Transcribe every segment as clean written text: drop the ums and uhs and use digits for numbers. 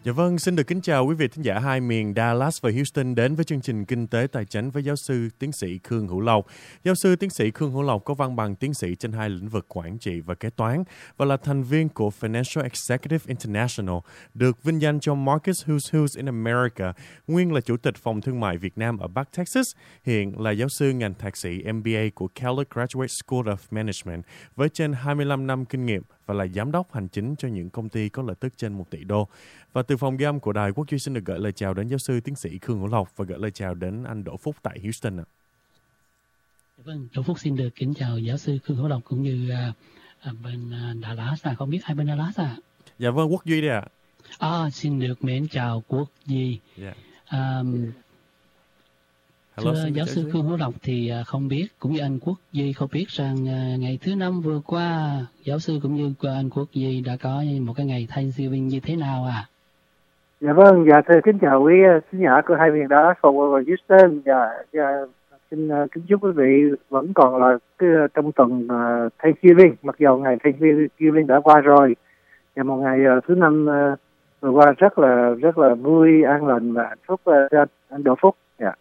Dạ vâng, xin được kính chào quý vị thính giả hai miền Dallas và Houston đến với chương trình Kinh tế Tài chính với giáo sư tiến sĩ Khương Hữu Lộc. Giáo sư tiến sĩ Khương Hữu Lộc có văn bằng tiến sĩ trên hai lĩnh vực quản trị và kế toán và là thành viên của Financial Executive International, được vinh danh cho Marcus Who's in America, nguyên là chủ tịch phòng thương mại Việt Nam ở Bắc Texas, hiện là giáo sư ngành thạc sĩ MBA của Kellogg Graduate School of Management với trên 25 năm kinh nghiệm và là giám đốc hành chính cho những công ty có lợi tức trên 1 tỷ đô. Và từ phòng ghi âm của Đài Quốc Duy xin được gửi lời chào đến giáo sư tiến sĩ Khương Hữu Lộc và gửi lời chào đến anh Đỗ Phúc tại Houston ạ. Vâng, Đỗ Phúc xin được kính chào giáo sư Khương Hữu Lộc cũng như bên Dallas, không biết hai bên Dallas à? Dạ vâng, Quốc Duy đây ạ. Xin được mến chào Quốc Duy. Yeah. Hello, thưa giáo sư Khương Hữu Lộc thì không biết, cũng như anh Quốc Duy không biết rằng ngày thứ Năm vừa qua, giáo sư cũng như anh Quốc Duy đã có một cái ngày Thanksgiving như thế nào à? Dạ vâng, dạ thưa kính chào quý khán giả của hai miền đó, Phòng và Houston. Xin kính chúc quý vị vẫn còn là trong tuần Thanksgiving, mặc dù ngày Thanksgiving đã qua rồi. Và một ngày thứ Năm vừa qua rất là vui, an lành và hạnh phúc cho anh Đỗ Phúc. Dạ.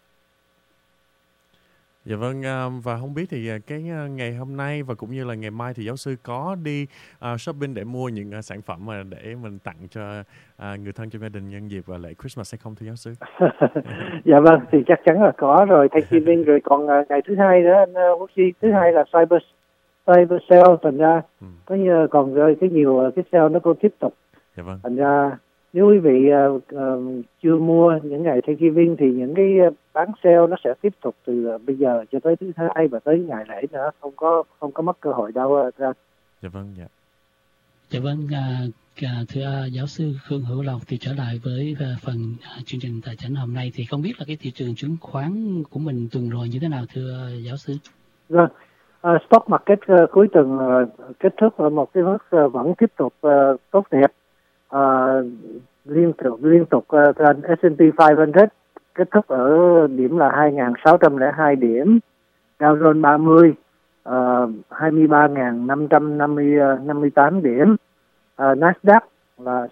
Dạ vâng, và không biết thì cái ngày hôm nay và cũng như là ngày mai thì giáo sư có đi shopping để mua những sản phẩm mà để mình tặng cho người thân trong gia đình nhân dịp lễ Christmas hay không thưa giáo sư? Dạ vâng, thì chắc chắn là có rồi, Thanksgiving rồi còn ngày thứ hai nữa anh Quốc Duy, thứ hai là Cyber Sale, thành ra có như còn cái nhiều cái sale nó còn tiếp tục. Dạ vâng. Thành ra nếu quý vị chưa mua những ngày Thanksgiving thì những cái bán sale nó sẽ tiếp tục từ bây giờ cho tới thứ hai và tới ngày lễ nữa, không có mất cơ hội đâu ra. Dạ vâng, dạ. Dạ vâng, thưa giáo sư Khương Hữu Lộc, thì trở lại với phần chương trình tài chính hôm nay thì không biết là cái thị trường chứng khoán của mình tuần rồi như thế nào thưa giáo sư? Vâng, stock market cuối tuần kết thúc ở một cái mức vẫn tiếp tục tốt đẹp. Liên tục trên S&P 500 kết thúc ở điểm là 2.602 điểm, Dow Jones 30 23.558 điểm, Nasdaq là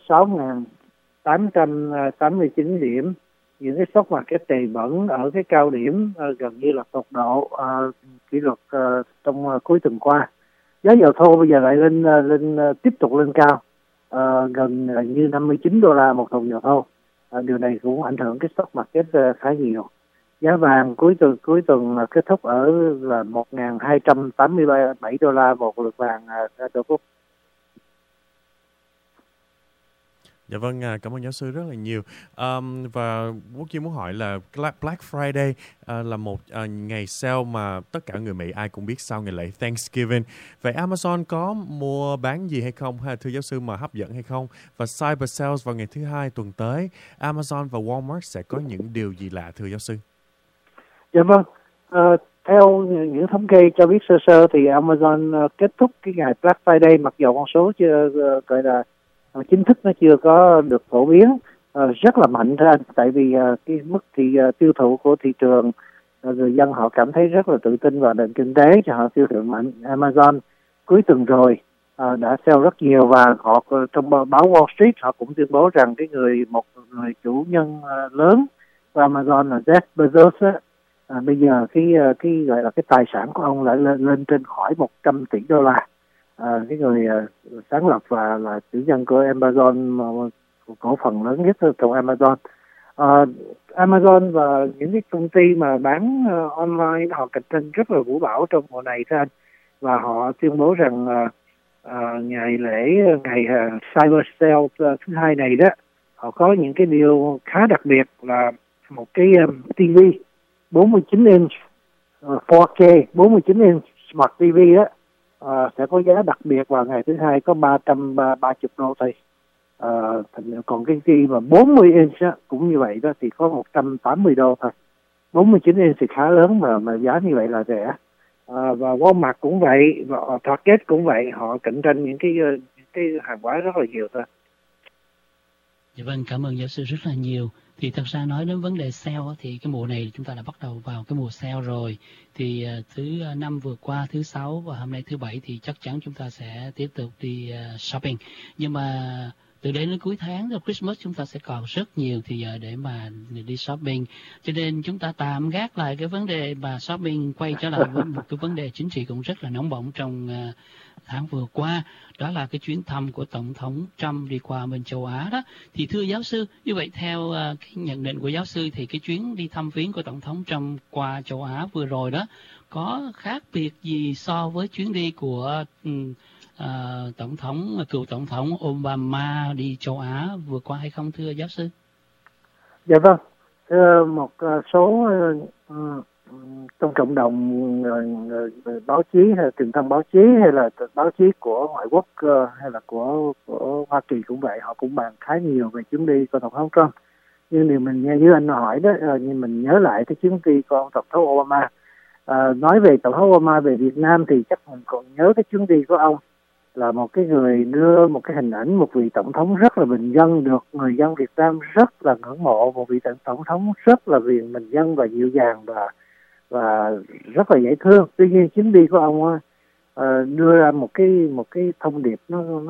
6.889 điểm. Những cái stock market này vẫn ở cái cao điểm gần như là tột độ kỷ lục trong cuối tuần qua. Giá dầu thô bây giờ lại lên tiếp tục lên cao. Gần như 59 đô la một thùng dầu thô. Điều này cũng ảnh hưởng cái stock market khá nhiều. Giá vàng cuối tuần kết thúc ở là 1.287 đô la một lượng vàng Đỗ Phúc. Dạ vâng, cảm ơn giáo sư rất là nhiều. Và Quốc Duy muốn hỏi là Black Friday là một ngày sale mà tất cả người Mỹ ai cũng biết sau ngày lễ Thanksgiving. Vậy Amazon có mua bán gì hay không, hay thưa giáo sư mà hấp dẫn hay không? Và Cyber Sales vào ngày thứ hai tuần tới, Amazon và Walmart sẽ có những điều gì lạ thưa giáo sư? Dạ vâng, theo những thống kê cho biết sơ thì Amazon kết thúc cái ngày Black Friday, mặc dù con số chưa gọi là chính thức nó chưa có được phổ biến, rất là mạnh thôi anh, tại vì cái mức tiêu thụ của thị trường, người dân họ cảm thấy rất là tự tin vào nền kinh tế cho họ tiêu thụ mạnh. Amazon cuối tuần rồi đã sale rất nhiều và họ trong báo Wall Street họ cũng tuyên bố rằng một người chủ nhân lớn của Amazon là Jeff Bezos bây giờ cái gọi là cái tài sản của ông lại lên trên khỏi 100 tỷ đô la. Cái người sáng lập và là chủ nhân của Amazon, cổ phần lớn nhất trong Amazon. Amazon và những cái công ty mà bán online họ cạnh tranh rất là vũ bão trong mùa này thôi anh, và họ tuyên bố rằng ngày Cyber Sale thứ hai này đó, họ có những cái điều khá đặc biệt là một cái TV 49 inch 4K 49 inch Smart TV đó sẽ có giá đặc biệt vào ngày thứ hai, có 330 đô thôi. Còn cái TV mà 40 inch á, cũng như vậy đó thì có 180 đô thôi. 49 inch thì khá lớn mà giá như vậy là rẻ. Và Walmart cũng vậy, và Target cũng vậy, họ cạnh tranh những cái hàng hóa rất là nhiều thôi. Dạ vâng, cảm ơn giáo sư rất là nhiều. Thì thật ra nói đến vấn đề sale thì cái mùa này chúng ta đã bắt đầu vào cái mùa sale rồi. Thì thứ Năm vừa qua, thứ Sáu và hôm nay thứ Bảy thì chắc chắn chúng ta sẽ tiếp tục đi shopping. Nhưng mà từ đây đến cuối tháng rồi Christmas chúng ta sẽ còn rất nhiều thì giờ để mà đi shopping, cho nên chúng ta tạm gác lại cái vấn đề mà shopping, quay trở lại với một cái vấn đề chính trị cũng rất là nóng bỏng trong tháng vừa qua, đó là cái chuyến thăm của Tổng thống Trump đi qua bên châu Á đó. Thì thưa giáo sư, như vậy theo cái nhận định của giáo sư thì cái chuyến đi thăm viếng của Tổng thống Trump qua châu Á vừa rồi đó có khác biệt gì so với chuyến đi của cựu tổng thống Obama đi châu Á vừa qua hay không thưa giáo sư? Dạ vâng, thưa một số trong cộng đồng báo chí hay là truyền thông báo chí hay là báo chí của ngoại quốc hay là của Hoa Kỳ cũng vậy, họ cũng bàn khá nhiều về chuyến đi của Tổng thống Trump. Nhưng điều mình nghe như anh hỏi đó, nhưng mình nhớ lại cái chuyến đi của ông Tổng thống Obama. Nói về Tổng thống Obama về Việt Nam thì chắc mình còn nhớ cái chuyến đi của ông là một cái người đưa một cái hình ảnh một vị tổng thống rất là bình dân, được người dân Việt Nam rất là ngưỡng mộ, một vị tổng thống rất là bình dân và dịu dàng và rất là dễ thương. Tuy nhiên chuyến đi của ông đưa ra một cái thông điệp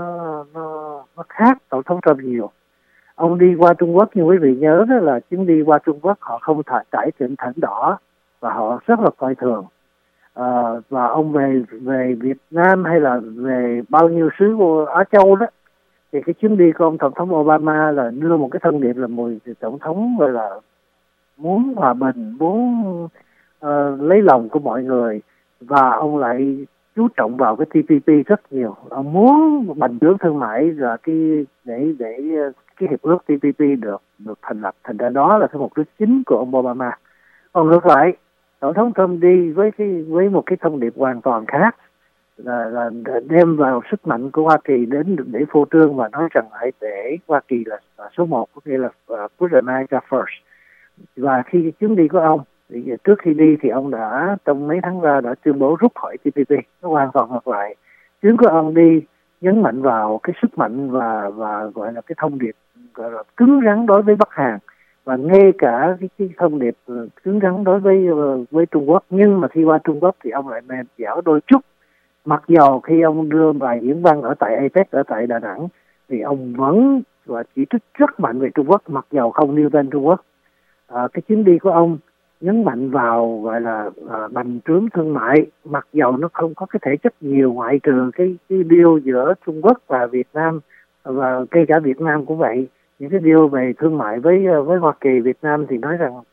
nó khác tổng thống Trump nhiều. Ông đi qua Trung Quốc, như quý vị nhớ đó, là chuyến đi qua Trung Quốc họ không trải trên thảm đỏ và họ rất là coi thường. Và ông về Việt Nam hay là về bao nhiêu xứ của Á Châu đó, thì cái chuyến đi của ông Tổng thống Obama là đưa một cái thông điệp là một tổng thống gọi là muốn hòa bình, muốn lấy lòng của mọi người, và ông lại chú trọng vào cái TPP rất nhiều. Ông muốn bành trướng thương mại và để cái hiệp ước TPP được thành lập. Thành ra đó là cái mục đích chính của ông Obama. Còn ngược lại, Tổng thống Trump đi với một cái thông điệp hoàn toàn khác, là đem vào sức mạnh của Hoa Kỳ đến để phô trương và nói rằng hãy để Hoa Kỳ là số một, có nghĩa là put America first. Và khi chuyến đi của ông, thì trước khi đi thì ông đã trong mấy tháng qua đã tuyên bố rút khỏi TPP. Nó hoàn toàn ngược lại. Chuyến của ông đi nhấn mạnh vào cái sức mạnh và gọi là cái thông điệp gọi là cứng rắn đối với Bắc Hàn, và ngay cả cái thông điệp cứng rắn đối với Trung Quốc. Nhưng mà khi qua Trung Quốc thì ông lại mềm dẻo đôi chút. Mặc dầu khi ông đưa bài diễn văn ở tại APEC ở tại Đà Nẵng thì ông vẫn và chỉ trích rất mạnh về Trung Quốc, mặc dầu không nêu tên Trung Quốc. Cái chuyến đi của ông nhấn mạnh vào gọi là bành trướng thương mại, mặc dầu nó không có cái thể chất nhiều, ngoại trừ cái deal giữa Trung Quốc và Việt Nam, và kể cả Việt Nam cũng vậy. Những cái deal về thương mại với Hoa Kỳ, Việt Nam thì nói rằng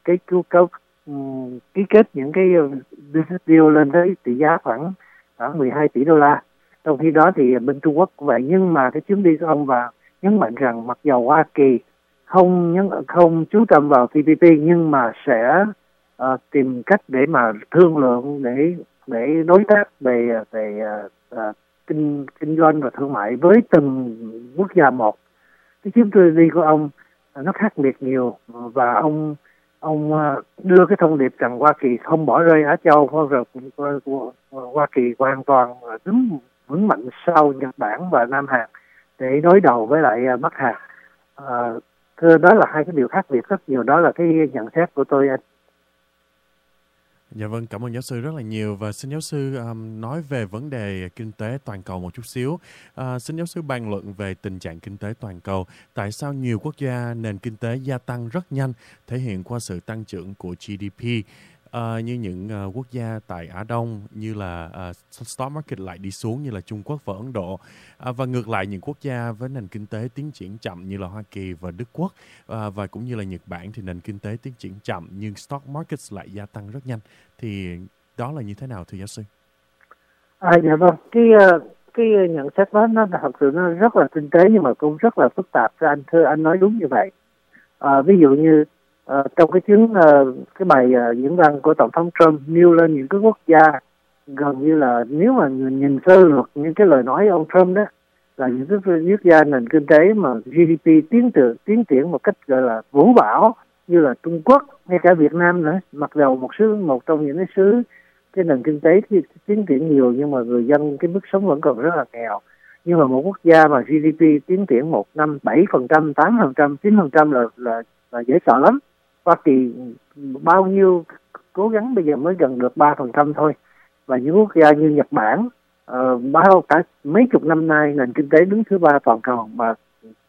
ký kết những cái business deal lên tới tỷ giá khoảng 12 tỷ đô la. Trong khi đó thì bên Trung Quốc cũng vậy. Nhưng mà cái chuyến đi của ông và nhấn mạnh rằng mặc dầu Hoa Kỳ không chú trọng vào TPP, nhưng mà sẽ tìm cách để mà thương lượng để đối tác về kinh doanh và thương mại với từng quốc gia một. Cái chuyến đi của ông nó khác biệt nhiều, và ông đưa cái thông điệp rằng Hoa Kỳ không bỏ rơi Á Châu, Hoa Kỳ hoàn toàn đứng vững mạnh sau Nhật Bản và Nam Hàn để đối đầu với lại Bắc Hàn. Thưa, đó là hai cái điều khác biệt rất nhiều. Đó là cái nhận xét của tôi, anh. Dạ vâng, cảm ơn giáo sư rất là nhiều. Và xin giáo sư nói về vấn đề kinh tế toàn cầu một chút xíu. Xin giáo sư bàn luận về tình trạng kinh tế toàn cầu. Tại sao nhiều quốc gia nền kinh tế gia tăng rất nhanh, thể hiện qua sự tăng trưởng của GDP, như những quốc gia tại Á Đông như là stock market lại đi xuống như là Trung Quốc và Ấn Độ, và ngược lại những quốc gia với nền kinh tế tiến triển chậm như là Hoa Kỳ và Đức Quốc, và cũng như là Nhật Bản thì nền kinh tế tiến triển chậm nhưng stock market lại gia tăng rất nhanh. Thì đó là như thế nào thưa giáo sư? Dạ vâng, cái nhận xét đó nó thật sự nó rất là tinh tế nhưng mà cũng rất là phức tạp. Thưa anh nói đúng như vậy. Ví dụ như trong cái bài diễn văn của Tổng thống Trump nêu lên những cái quốc gia gần như là, nếu mà nhìn sơ lược những cái lời nói ông Trump đó, là những cái quốc gia nền kinh tế mà GDP tiến triển một cách gọi là vũ bão, như là Trung Quốc, ngay cả Việt Nam nữa. Mặc dù một trong những cái xứ cái nền kinh tế thì tiến triển nhiều, nhưng mà người dân cái mức sống vẫn còn rất là nghèo. Nhưng mà một quốc gia mà GDP tiến triển một năm 7%, 8%, 9% là dễ sợ lắm. Hoa Kỳ bao nhiêu cố gắng bây giờ mới gần được 3% thôi. Và những quốc gia như Nhật Bản bao cả mấy chục năm nay nền kinh tế đứng thứ 3 toàn cầu, mà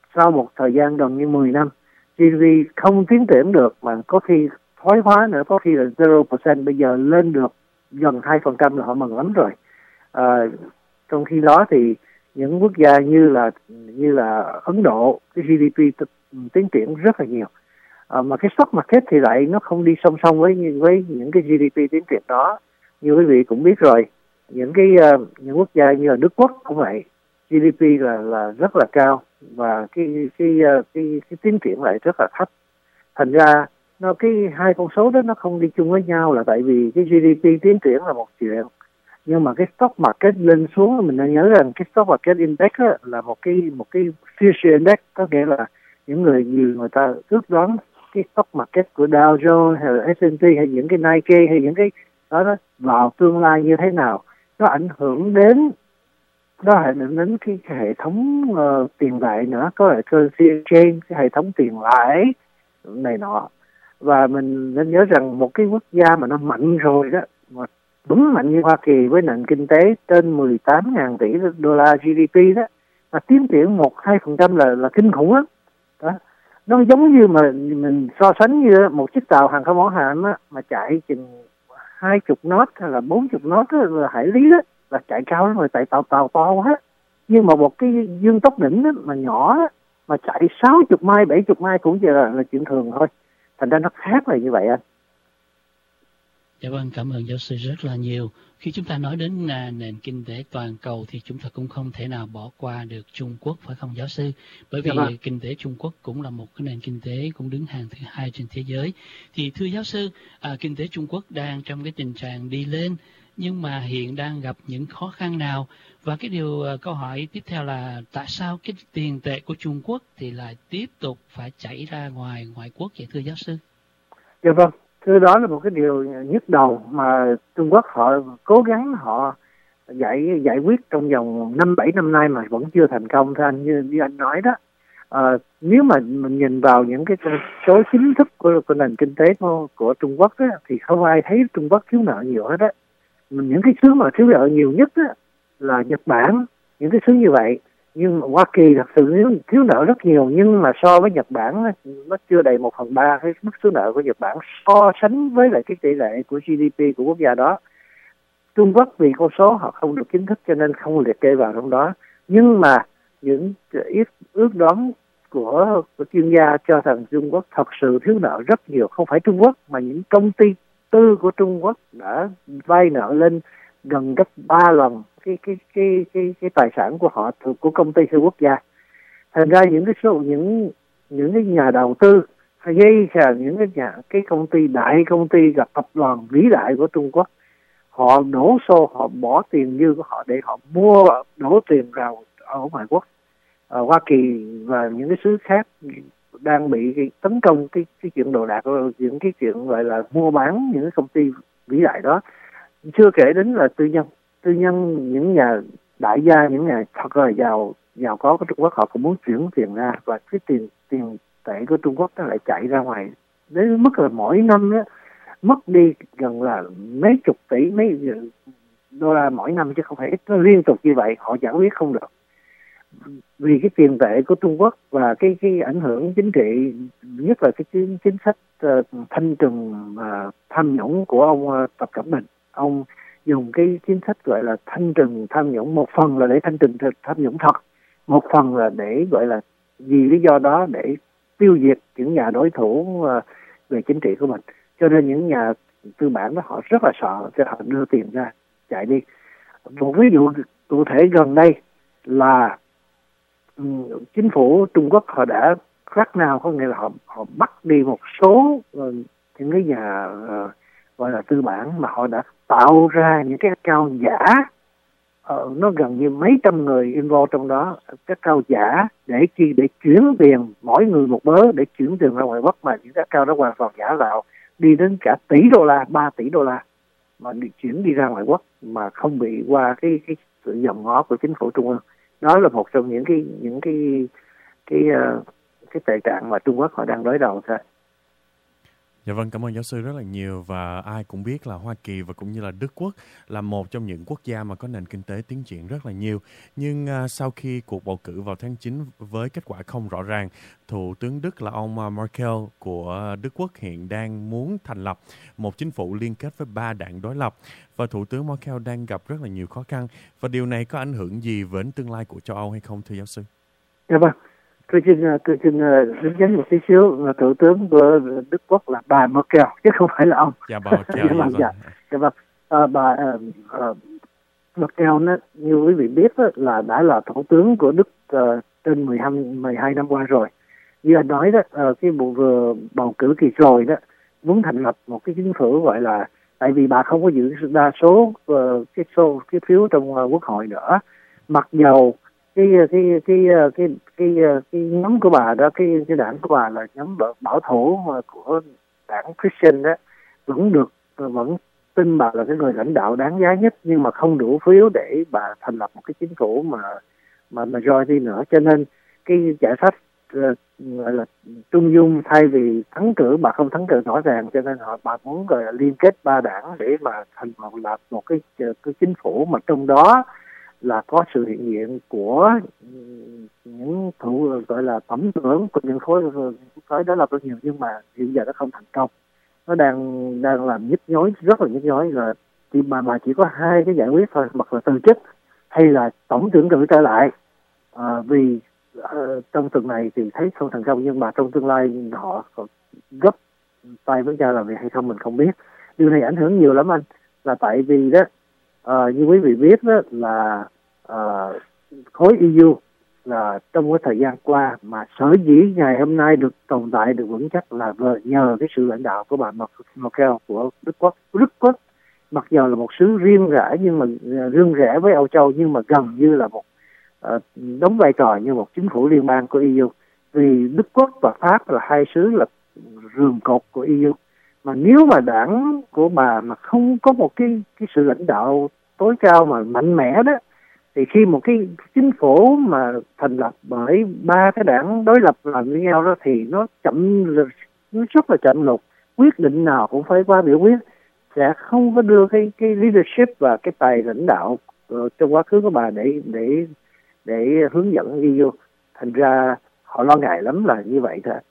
sau một thời gian gần như 10 năm, GDP không tiến triển được mà có khi thoái hóa nữa, có khi là 0%, bây giờ lên được gần 2% là họ mừng lắm rồi. Trong khi đó thì những quốc gia như là Ấn Độ, cái GDP tiến triển rất là nhiều. Mà cái stock market thì lại nó không đi song song với những cái GDP tiến triển đó. Như quý vị cũng biết rồi, những quốc gia như là Đức Quốc cũng vậy, GDP là rất là cao và cái tiến triển lại rất là thấp. Thành ra cái hai con số đó nó không đi chung với nhau là tại vì cái GDP tiến triển là một chuyện, nhưng mà cái stock market lên xuống mình nên nhớ rằng cái stock market index là một cái future index, có nghĩa là những người ta ước đoán cái stock market của Dow Jones hay là S&P hay những cái Nike hay những cái đó vào tương lai như thế nào, nó ảnh hưởng đến cái hệ thống tiền tệ nữa, có lại currency exchange, cái hệ thống tiền lãi này nọ. Và mình nên nhớ rằng một cái quốc gia mà nó mạnh rồi đó, mà đúng mạnh như Hoa Kỳ với nền kinh tế trên 18.000 tỷ đô la GDP đó, mà tiến triển 1-2% là kinh khủng lắm. Đó. Nó giống như mà mình so sánh như một chiếc tàu hàng không mẫu hạm á, mà chạy chừng 20 knot hay là 40 knot là hải lý đó, là chạy cao lắm rồi, tại tàu to quá. Nhưng mà một cái dương tốc đỉnh đó, mà nhỏ đó, mà chạy 60 mai 70 mai cũng chỉ là chuyện thường thôi. Thành ra nó khác là như vậy anh. Dạ vâng, cảm ơn giáo sư rất là nhiều. Khi chúng ta nói đến nền kinh tế toàn cầu thì chúng ta cũng không thể nào bỏ qua được Trung Quốc, phải không giáo sư? Bởi vì kinh tế Trung Quốc cũng là một cái nền kinh tế cũng đứng hàng thứ 2 trên thế giới. Thì thưa giáo sư, kinh tế Trung Quốc đang trong cái tình trạng đi lên, nhưng mà hiện đang gặp những khó khăn nào? Và cái câu hỏi tiếp theo là tại sao cái tiền tệ của Trung Quốc thì lại tiếp tục phải chảy ra ngoại quốc vậy thưa giáo sư? Dạ vâng. Thưa, đó là một cái điều nhức đầu mà Trung Quốc họ cố gắng họ giải quyết trong vòng 5-7 năm nay mà vẫn chưa thành công, thưa anh, như anh nói đó. Nếu mà mình nhìn vào những cái số chính thức của nền kinh tế của Trung Quốc đó, thì không ai thấy Trung Quốc thiếu nợ nhiều hết đó. Những cái xứ mà thiếu nợ nhiều nhất đó là Nhật Bản, những cái xứ như vậy. Nhưng mà Hoa Kỳ thật sự thiếu nợ rất nhiều, nhưng mà so với Nhật Bản nó chưa đầy 1/3 cái mức số nợ của Nhật Bản so sánh với lại cái tỷ lệ của GDP của quốc gia đó. Trung Quốc vì con số họ không được chính thức cho nên không liệt kê vào trong đó, nhưng mà những ước đoán của chuyên gia cho rằng Trung Quốc thật sự thiếu nợ rất nhiều. Không phải Trung Quốc mà những công ty tư của Trung Quốc đã vay nợ lên gần gấp 3 lần cái tài sản của họ, của công ty siêu quốc gia. Thành ra những cái nhà đầu tư hay là những cái công ty đại công ty gặp tập đoàn vĩ đại của Trung Quốc, họ đổ xô, họ bỏ tiền dư của họ để họ đổ tiền vào ở ngoại quốc. Hoa Kỳ và những cái xứ khác đang bị tấn công cái chuyện đồ đạc, những cái chuyện gọi là mua bán những cái công ty vĩ đại đó. Chưa kể đến là tư nhân, những nhà đại gia, những nhà thật là giàu có của Trung Quốc, họ cũng muốn chuyển tiền ra, và cái tiền tệ của Trung Quốc nó lại chạy ra ngoài đến mức là mỗi năm đó, mất đi gần là mấy chục tỷ đô la mỗi năm, chứ không phải ít. Nó liên tục như vậy, họ giải quyết không được vì cái tiền tệ của Trung Quốc và cái ảnh hưởng chính trị, nhất là cái chính sách thanh trừng tham nhũng của ông Tập Cận Bình. Ông dùng cái chính sách gọi là thanh trừng tham nhũng, một phần là để thanh trừng tham nhũng thật, một phần là để gọi là vì lý do đó để tiêu diệt những nhà đối thủ về chính trị của mình. Cho nên những nhà tư bản đó họ rất là sợ, cho họ đưa tiền ra chạy đi. Một ví dụ cụ thể gần đây là chính phủ Trung Quốc họ đã crack nào, có nghĩa là họ bắt đi một số những cái nhà gọi là tư bản mà họ đã tạo ra những cái account giả, nó gần như mấy trăm người involved trong đó, cái account giả để chuyển tiền, mỗi người một bớ để chuyển tiền ra ngoài quốc, mà những cái account đó hoàn toàn giả tạo, đi đến cả tỷ đô la, 3 tỷ đô la mà chuyển đi ra ngoài quốc mà không bị qua cái sự dòm ngó của chính phủ trung ương. Đó là một trong những cái tệ trạng mà Trung Quốc họ đang đối đầu thôi. Dạ vâng, cảm ơn giáo sư rất là nhiều, và ai cũng biết là Hoa Kỳ và cũng như là Đức Quốc là một trong những quốc gia mà có nền kinh tế tiến triển rất là nhiều. Nhưng sau khi cuộc bầu cử vào tháng 9 với kết quả không rõ ràng, Thủ tướng Đức là ông Merkel của Đức Quốc hiện đang muốn thành lập một chính phủ liên kết với 3 đảng đối lập, và Thủ tướng Merkel đang gặp rất là nhiều khó khăn, và điều này có ảnh hưởng gì đến tương lai của châu Âu hay không thưa giáo sư? Dạ vâng, tôi xin đánh giá một tí xíu. Thủ tướng của Đức Quốc là bà Merkel chứ không phải là ông. Dạ bà Merkel. Dạ vâng. Bà Merkel như quý vị biết là đã là thủ tướng của Đức trên 12 năm qua rồi. Như anh nói đó, cái vụ vừa bầu cử kỳ rồi đó, muốn thành lập một cái chính phủ gọi là, tại vì bà không có giữ đa số cái phiếu trong quốc hội nữa, mặc dầu cái nhóm của bà đó, cái đảng của bà là nhóm bảo thủ của đảng Christian đó, vẫn tin bà là cái người lãnh đạo đáng giá nhất, nhưng mà không đủ phiếu để bà thành lập một cái chính phủ mà majority nữa. Cho nên cái giải pháp gọi là trung dung, thay vì thắng cử, bà không thắng cử rõ ràng, cho nên bà muốn gọi là liên kết 3 đảng để mà thành lập một cái chính phủ mà trong đó là có sự hiện diện của những gọi là tổng trưởng của những khối đó là rất nhiều, nhưng mà hiện giờ nó không thành công. Nó đang làm nhức nhối, rất là nhức nhối, là mà chỉ có 2 cái giải quyết thôi, hoặc là từ chức hay là tổng trưởng cử trở lại. Vì trong tuần này thì thấy không thành công, nhưng mà trong tương lai họ gấp tay với nhau làm việc hay không mình không biết. Điều này ảnh hưởng nhiều lắm anh, là tại vì đó như quý vị biết đó là khối EU là trong cái thời gian qua mà sở dĩ ngày hôm nay được tồn tại, được vững chắc là nhờ cái sự lãnh đạo của bà Merkel của Đức Quốc. Đức Quốc mặc dù là một xứ riêng rẽ, nhưng mà riêng rẽ với Âu Châu, nhưng mà gần như là một đóng vai trò như một chính phủ liên bang của EU. Vì Đức Quốc và Pháp là 2 xứ là rường cột của EU. Mà nếu mà đảng của bà mà không có một cái sự lãnh đạo tối cao mà mạnh mẽ đó, thì khi một cái chính phủ mà thành lập bởi 3 cái đảng đối lập làm với nhau đó, thì nó rất là chậm lục. Quyết định nào cũng phải qua biểu quyết, sẽ không có đưa cái leadership và cái tài lãnh đạo trong quá khứ của bà để hướng dẫn EU. Thành ra họ lo ngại lắm là như vậy thôi.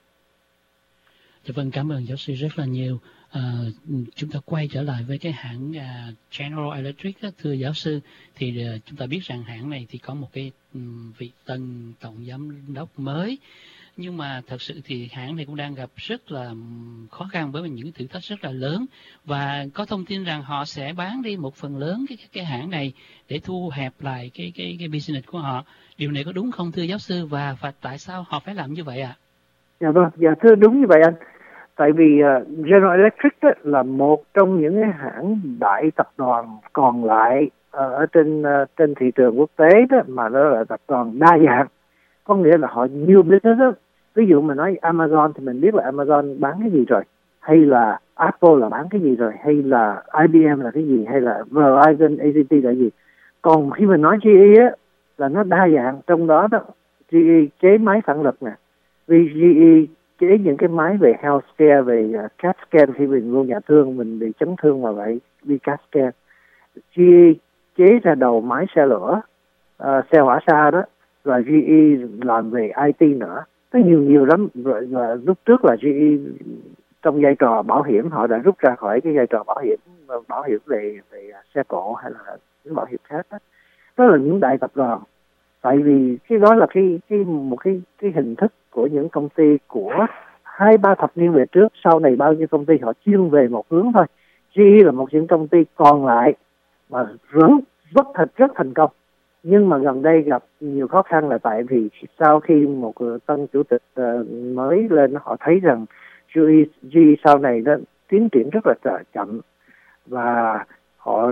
Dạ vâng, cảm ơn giáo sư rất là nhiều. Chúng ta quay trở lại với cái hãng General Electric đó, thưa giáo sư, thì chúng ta biết rằng hãng này thì có một cái vị tân tổng giám đốc mới, nhưng mà thật sự thì hãng này cũng đang gặp rất là khó khăn với những thử thách rất là lớn, và có thông tin rằng họ sẽ bán đi một phần lớn cái hãng này để thu hẹp lại cái business của họ. Điều này có đúng không thưa giáo sư, và tại sao họ phải làm như vậy ạ? Dạ vâng, dạ thưa đúng như vậy anh. Tại vì General Electric là một trong những cái hãng đại tập đoàn còn lại ở trên thị trường quốc tế đó, mà nó là tập đoàn đa dạng, có nghĩa là họ nhiều business đó. Ví dụ mình nói Amazon thì mình biết là Amazon bán cái gì rồi, hay là Apple là bán cái gì rồi, hay là IBM là cái gì, hay là Verizon, AT&T là gì. Còn khi mình nói GE á, là nó đa dạng, trong đó GE chế máy phản lực nè, vì GE chế những cái máy về healthcare, về CAT scan khi mình vô nhà thương mình bị chấn thương mà vậy đi CAT scan. GE chế ra đầu máy xe lửa, xe hỏa xa đó, và GE làm về IT nữa. Có nhiều lắm. Rồi lúc trước là GE trong vai trò bảo hiểm, họ đã rút ra khỏi cái vai trò bảo hiểm về xe cộ hay là những bảo hiểm khác đó. Đó là những đại tập đoàn. Tại vì cái đó là một cái hình thức của những công ty của 2-3 thập niên về trước. Sau này bao nhiêu công ty họ chuyên về một hướng thôi. GE là một những công ty còn lại mà rất thành công, nhưng mà gần đây gặp nhiều khó khăn, là tại vì sau khi một tân chủ tịch mới lên, họ thấy rằng GE sau này nó tiến triển rất là chậm, và họ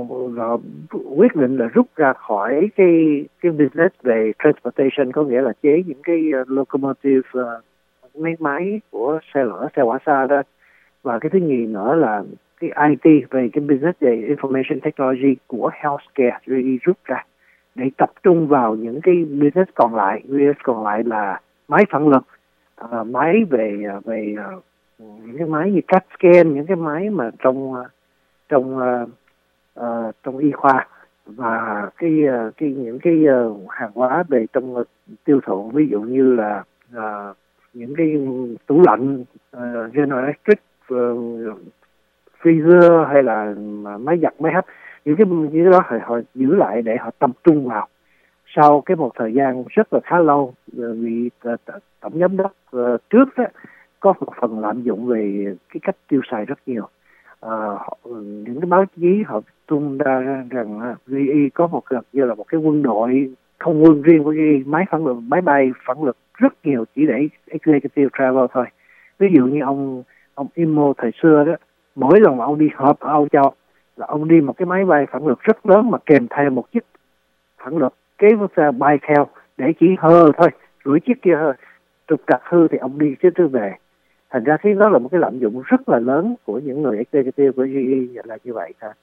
quyết định là rút ra khỏi cái business về transportation, có nghĩa là chế những cái locomotive, mấy máy của xe lửa, xe hỏa xa đó. Và cái thứ nhì nữa là cái IT, về cái business về information technology của healthcare, rút ra để tập trung vào những cái business còn lại. Business còn lại là máy phản lực, máy về những cái máy như CAT scan, những cái máy mà trong y khoa, và những cái hàng hóa về trong tiêu thụ, ví dụ như là những cái tủ lạnh General Electric, freezer, hay là máy giặt, máy hấp, những cái đó họ giữ lại để họ tập trung vào. Sau một thời gian rất là khá lâu, vì tổng giám đốc trước đó có một phần lạm dụng về cái cách tiêu xài rất nhiều. Những cái báo chí họ tung ra rằng GE có như là một cái quân đội không quân riêng của GE, máy bay phản lực rất nhiều chỉ để executive travel thôi. Ví dụ như ông Imo thời xưa đó, mỗi lần mà ông đi họp ở Âu Châu là ông đi một cái máy bay phản lực rất lớn mà kèm theo một chiếc phản lực kế bay theo để chỉ hơ thôi, rủi chiếc kia hơi trục trặc hư thì ông đi chứ về. Thành ra cái đó là một cái lạm dụng rất là lớn của những người executive của GE là như vậy thôi.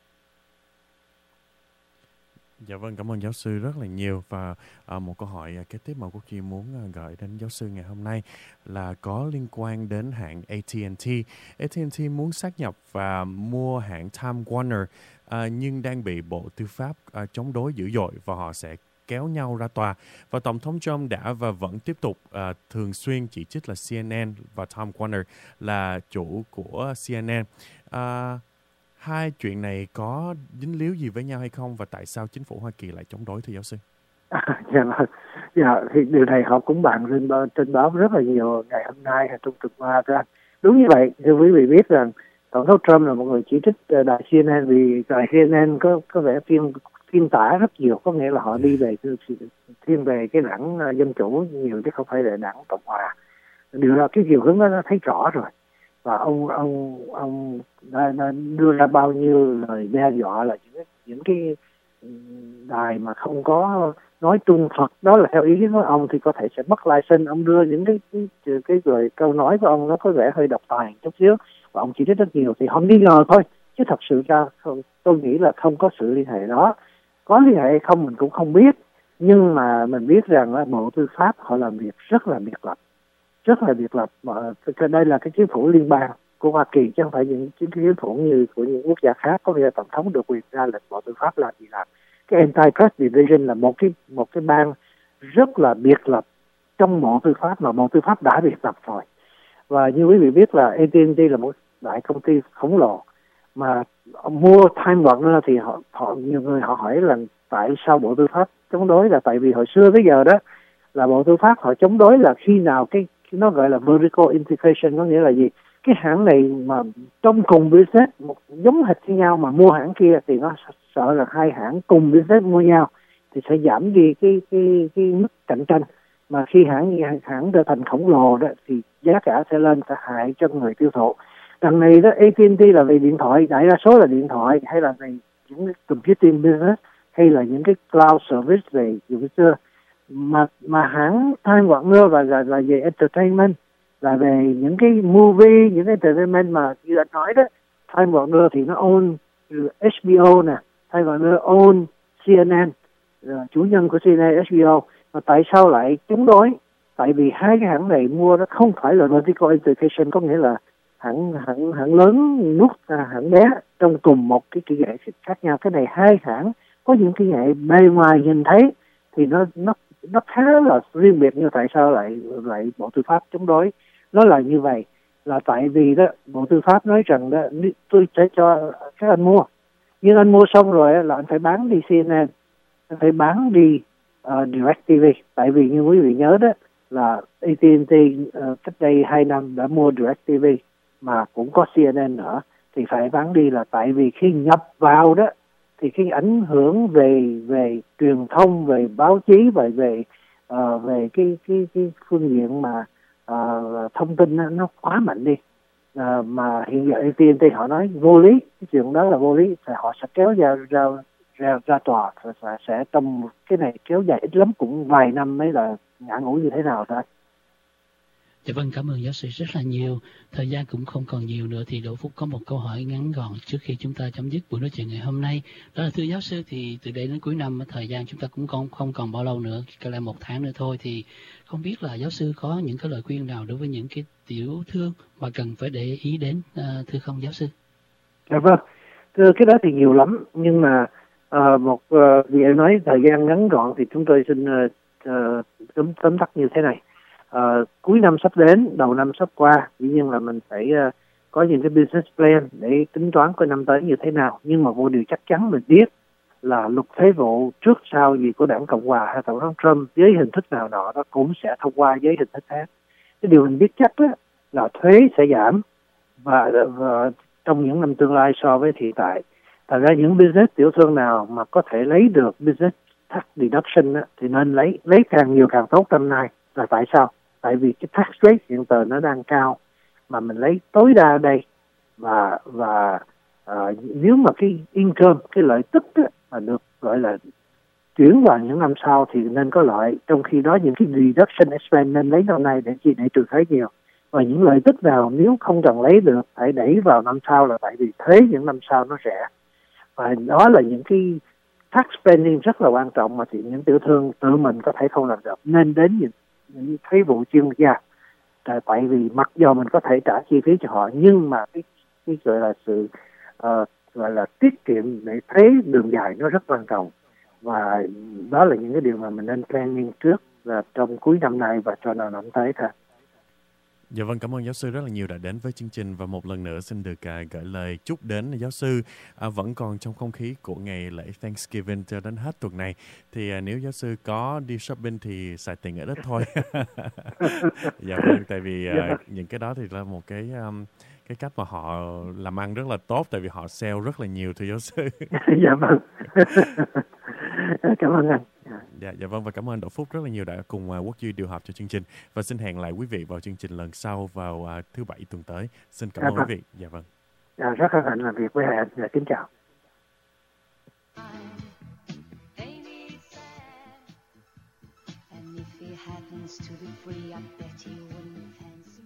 Dạ vâng, cảm ơn giáo sư rất là nhiều. Và một câu hỏi kế tiếp mà Quốc Duy muốn gửi đến giáo sư ngày hôm nay là có liên quan đến hãng AT&T. AT&T muốn sát nhập và mua hãng Time Warner, nhưng đang bị Bộ Tư pháp chống đối dữ dội và họ sẽ kéo nhau ra tòa. Và Tổng thống Trump đã và vẫn tiếp tục thường xuyên chỉ trích là CNN và Time Warner là chủ của CNN. Hai chuyện này có dính líu gì với nhau hay không, và tại sao chính phủ Hoa Kỳ lại chống đối, thưa giáo sư? Dạ, thì điều này họ cũng bàn trên báo rất là nhiều ngày hôm nay hay trong tuần qua. Đúng như vậy, thưa quý vị biết rằng Tổng thống Trump là một người chỉ trích đài CNN vì đài CNN có vẻ phiên tả rất nhiều, có nghĩa là họ đi về thiên về cái đảng Dân Chủ nhiều chứ không phải là đảng Cộng Hòa. Điều đó, cái chiều hướng đó nó thấy rõ rồi. Và ông đã đưa ra bao nhiêu lời đe dọa là những cái đài mà không có nói trung thực, đó là theo ý kiến của ông thì có thể sẽ mất license. Ông đưa những cái lời câu nói của ông nó có vẻ hơi độc tài chút xíu, và ông chỉ trích rất nhiều, thì họ nghi ngờ thôi, chứ thật sự ra tôi nghĩ là không có sự liên hệ đó. Có liên hệ hay không mình cũng không biết, nhưng mà mình biết rằng là Bộ Tư pháp họ làm việc rất là biệt lập. Mà đây là cái chính phủ liên bang của Hoa Kỳ chứ không phải những chính phủ như của những quốc gia khác, có nghĩa là tổng thống được quyền ra lệnh Bộ Tư pháp làm gì làm. Cái Antitrust Division là một cái bang rất là biệt lập trong Bộ Tư pháp, mà Bộ Tư pháp đã biệt lập rồi. Và như quý vị biết là AT&T là một đại công ty khổng lồ, mà mua Time Warner thì nhiều người họ hỏi là tại sao Bộ Tư pháp chống đối, là tại vì hồi xưa tới giờ đó là Bộ Tư pháp họ chống đối là khi nào nó gọi là vertical integration, có nghĩa là gì? Cái hãng này mà trong cùng business giống hệt như nhau mà mua hãng kia thì nó sợ là hai hãng cùng business mua nhau thì sẽ giảm đi cái mức cạnh tranh, mà khi hãng trở thành khổng lồ đó thì giá cả sẽ lên, sẽ hại cho người tiêu thụ. Đằng này đó AT&T là về điện thoại, đại đa số là điện thoại, hay là về những cái computing business, hay là những cái cloud service về dùng xưa. Mà hãng Time Warner là về entertainment, là về những cái movie, những cái entertainment mà như anh nói đó. Time Warner thì nó own HBO nè, Time Warner own CNN, chủ nhân của CNN HBO. Mà tại sao lại chống đối? Tại vì hai cái hãng này mua nó không phải là vertical integration, có nghĩa là hãng lớn nuốt hãng bé trong cùng một cái kỹ nghệ khác nhau. Cái này hai hãng có những kỹ nghệ bề ngoài nhìn thấy thì nó khá là riêng biệt, như tại sao lại Bộ Tư pháp chống đối? Nó là như vậy là tại vì đó Bộ Tư pháp nói rằng đó tôi sẽ cho các anh mua, nhưng anh mua xong rồi là anh phải bán đi CNN, anh phải bán đi DirecTV. Tại vì như quý vị nhớ đó là AT&T cách đây 2 năm đã mua DirecTV mà cũng có CNN nữa, thì phải bán đi là tại vì khi nhập vào đó thì cái ảnh hưởng về truyền thông, về báo chí và về cái phương diện mà thông tin nó quá mạnh đi, mà hiện giờ AT&T họ nói vô lý, cái chuyện đó là vô lý, thì họ sẽ kéo ra tòa, và sẽ trong cái này kéo dài ít lắm cũng vài năm mới là ngã ngũ như thế nào thôi. Dạ vâng, cảm ơn giáo sư rất là nhiều. Thời gian cũng không còn nhiều nữa thì Đỗ Phúc có một câu hỏi ngắn gọn trước khi chúng ta chấm dứt buổi nói chuyện ngày hôm nay. Đó là thưa giáo sư, thì từ đây đến cuối năm thời gian chúng ta cũng không còn bao lâu nữa, có lẽ 1 tháng nữa thôi, thì không biết là giáo sư có những cái lời khuyên nào đối với những cái tiểu thương mà cần phải để ý đến thưa không giáo sư? Dạ vâng, cái đó thì nhiều lắm, nhưng mà vì em nói thời gian ngắn gọn thì chúng tôi xin tóm tắt như thế này. Cuối năm sắp đến, đầu năm sắp qua, dĩ nhiên là mình phải có những cái business plan để tính toán coi năm tới như thế nào. Nhưng mà một điều chắc chắn mình biết là luật thuế vụ trước sau gì của đảng Cộng hòa hay tổng thống Trump với hình thức nào đó nó cũng sẽ thông qua với hình thức khác. Cái điều mình biết chắc đó là thuế sẽ giảm và trong những năm tương lai so với hiện tại. Thật ra những business tiểu thương nào mà có thể lấy được business tax deduction á, thì nên lấy càng nhiều càng tốt năm nay. Là tại sao? Tại vì cái tax rate hiện tại nó đang cao, mà mình lấy tối đa ở đây và nếu mà cái income, cái lợi tức á, mà được gọi là chuyển vào những năm sau thì nên có lợi. Trong khi đó những cái deduction expense nên lấy năm nay để trừ thuế nhiều. Và những lợi tức nào nếu không cần lấy được phải đẩy vào năm sau, là tại vì thuế những năm sau nó rẻ. Và đó là những cái tax spending rất là quan trọng mà thì những tiểu thương tự mình có thể không làm được, nên đến những thuế vụ chuyên gia. Tại vì mặc dù mình có thể trả chi phí cho họ, nhưng mà cái gọi là sự gọi là tiết kiệm để thuế đường dài nó rất quan trọng. Và đó là những cái điều mà mình nên planning trước là trong cuối năm nay và cho đầu năm tới thôi. Dạ vâng, cảm ơn giáo sư rất là nhiều đã đến với chương trình, và một lần nữa xin được gửi lời chúc đến giáo sư vẫn còn trong không khí của ngày lễ Thanksgiving cho đến hết tuần này. Thì nếu giáo sư có đi shopping thì xài tiền ở ít thôi. Dạ vâng, tại vì những cái đó thì là một cái cách mà họ làm ăn rất là tốt, tại vì họ sale rất là nhiều thưa giáo sư. Dạ vâng. Cảm ơn anh. Dạ vâng, và cảm ơn Đỗ Phúc rất là nhiều đã cùng Quốc Duy điều hợp cho chương trình, và xin hẹn lại quý vị vào chương trình lần sau vào thứ Bảy tuần tới. Xin cảm ơn quý vị. Dạ vâng. Rất hân hạnh làm việc với anh. Dạ, kính chào. And if he happens to be free, I bet he wouldn't fancy